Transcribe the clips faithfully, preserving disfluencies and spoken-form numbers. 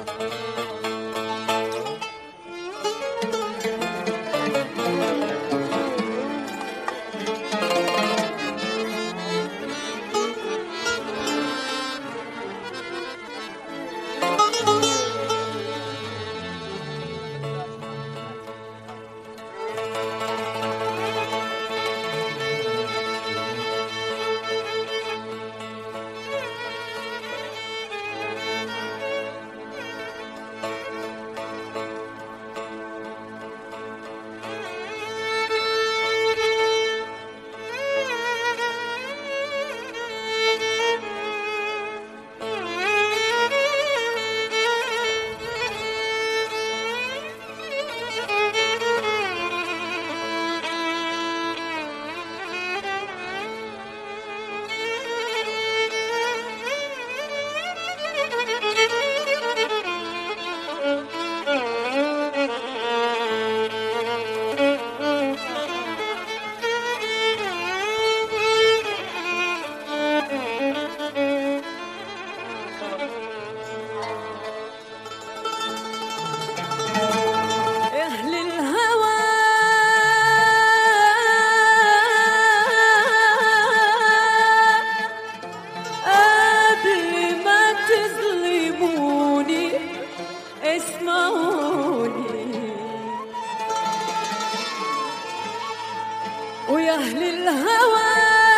أهل الهوى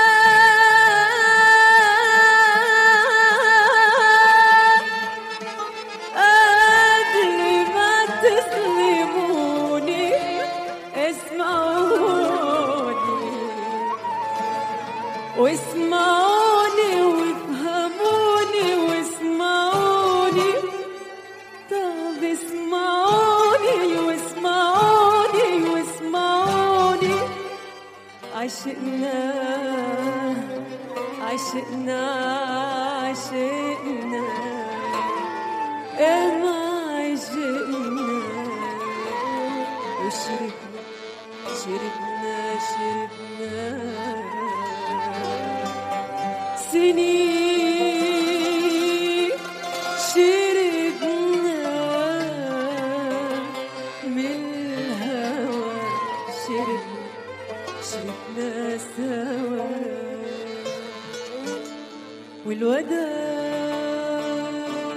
قبل ما تظلموني اسمعوني واسمعوني وافهموني واسمعوني طب اسمعوني واسمعوني واسمعوني عشقنا عشقنا عشقنا إيه ما عشقنا وشربنا شربنا شربنا سنين شربنا من الهوى شربنا شربنا سوا والوداع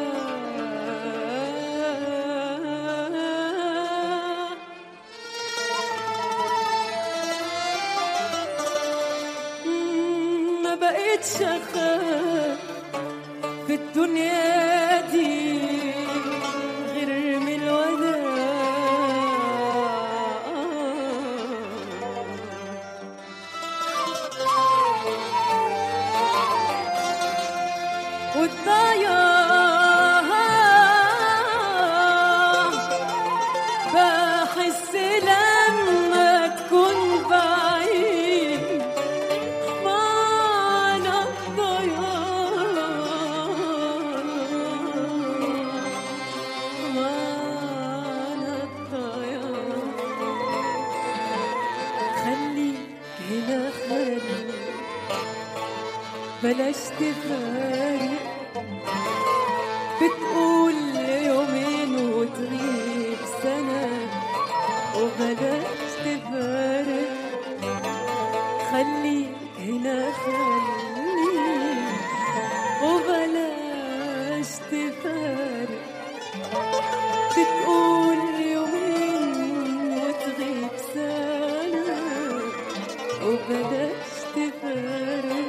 ما بقيتش أخاف في الدنيا دي غير من الوداع والضياع بحس لما تكون بعيد معنى الضياع معنى الضياع خليك هنا خليك بلاش تفارق بتقول يومين وتغيب سنة وبلاش تفارق خليك هنا خليك وبلاش تفارق بتقول يومين وتغيب سنة وبلاش تفارق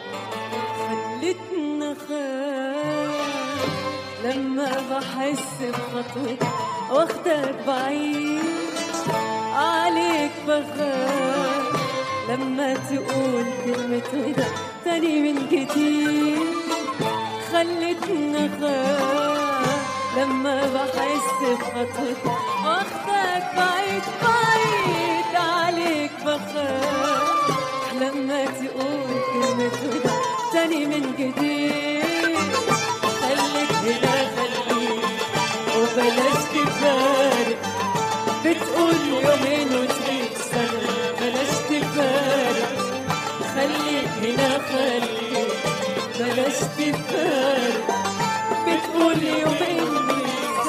خلتنا خاف لما بحس بخطوتك واخدك بعيد عليك بخاف لما تقول كلمة وداع تاني من جديد خلتنا خاف لما بحس بخطوتك واخدك بعيد بعيد عليك بخاف لما تقول كلمة وداع تاني من جديد خليك هنا خليك وبلاش تفارق بتقول يومين وتغيب سنة بلاش تفارق خليك هنا خليك بلاش تفارق بتقول يومين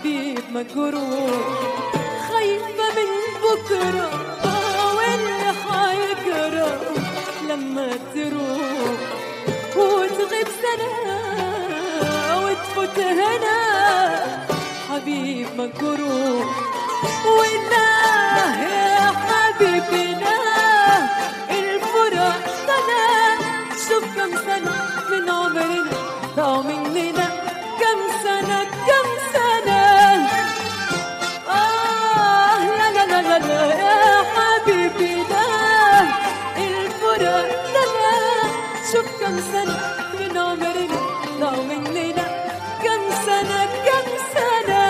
حبيب مجروح، خايفة من بكرة واللي حيجرى لما تروح وتغيب سنة وتفوت هنا حبيب مجروح. والله يا حبيبنا الفراق سنة، شوف كم سنة من عمرنا ضاعوا مننا، كم سنة كم سنة. آه لا لا لا لا, لا يا حبيبنا الفراق سنة، شوف كم سنة من عمرنا ضاعوا مننا، كم سنة كم سنة.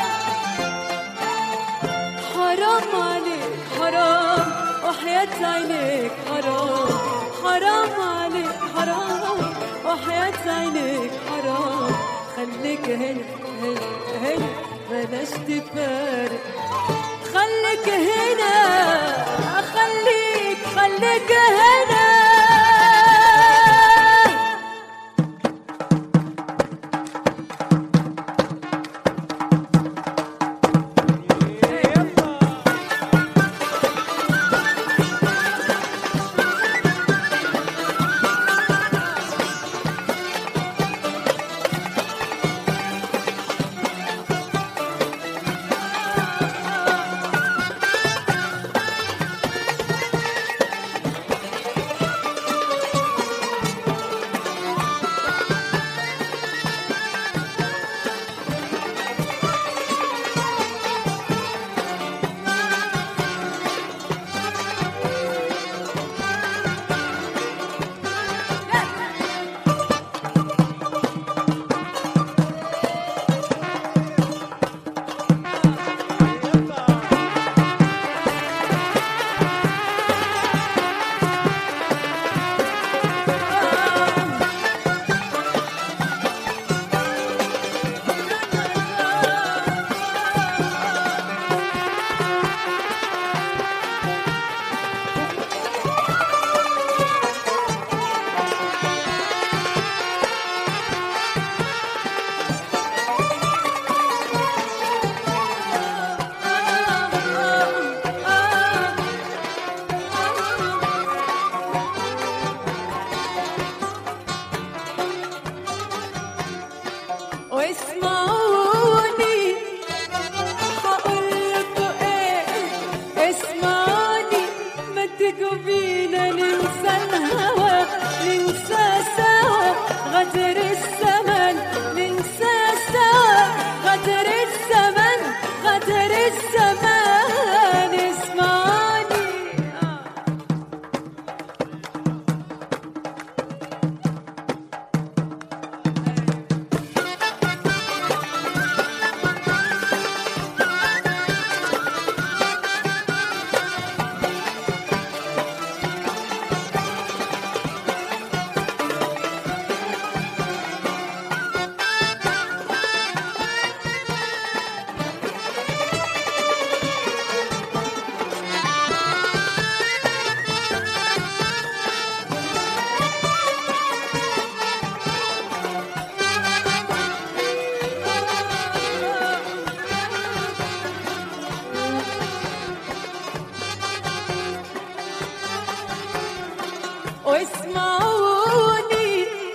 حرام عليك حرام وحياة عينيك حرام، حرام عليك حرام وحياة عينيك حرام. خليك هنا هنا هنا بلاش تفارق، خليك هنا خليك خليك هنا. واسمعوني هقولكوا ايه، اسمعوني ما تيجوا بينا ننسى الهوى، ننسى سوا غدر الزمن، ننسى سوا غدر الزمن غدر الزمان. اسمعوني واسمعوني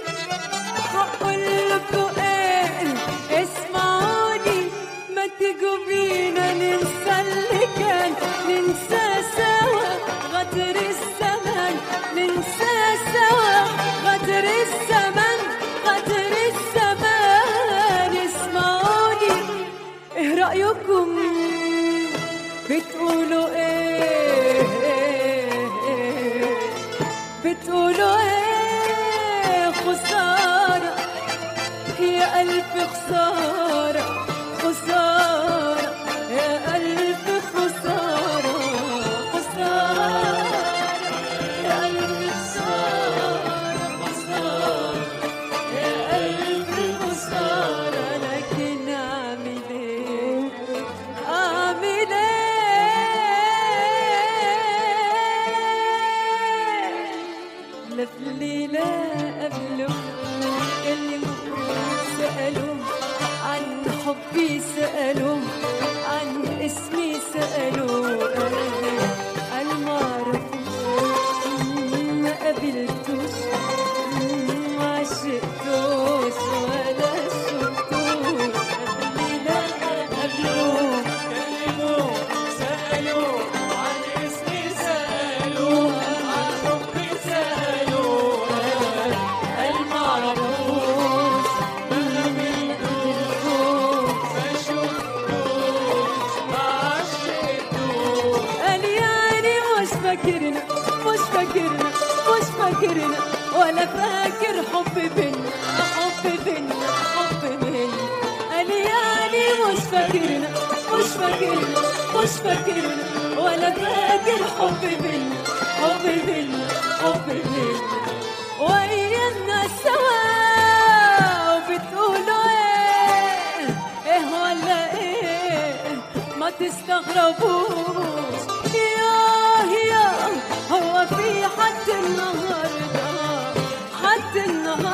هقولكوا ايه، اسمعوني ما تيجوا بينا ننسى اللي كان، ننسى سوا غدر الزمن، ننسى سوا غدر الزمن غدر الزمان. اسمعوني ايه رأيكم بتقولوا ايه، بتقولوا ايه؟ خسارة يا ألف خسارة، خسارة يا ألف خسارة، خسارة يا ألف خسارة، خسارة يا ألف خسارة. لكن أعمل ايه أعمل ايه؟ لا في الليلة قبله كلموا سألوا عن حبي، سألوا فاكرنا ولا فاكر حب بينا، حب بينا حب بينا. أليالي مش فاكرنا مش فاكرنا مش فاكرنا ولا فاكر حب بينا، حب بينا حب بينا. ويانا سوا وبتقولوا ايه ايه ولا ايه، ما تستغربوش. ياه ياه هو في حد النهارده، حد النهارده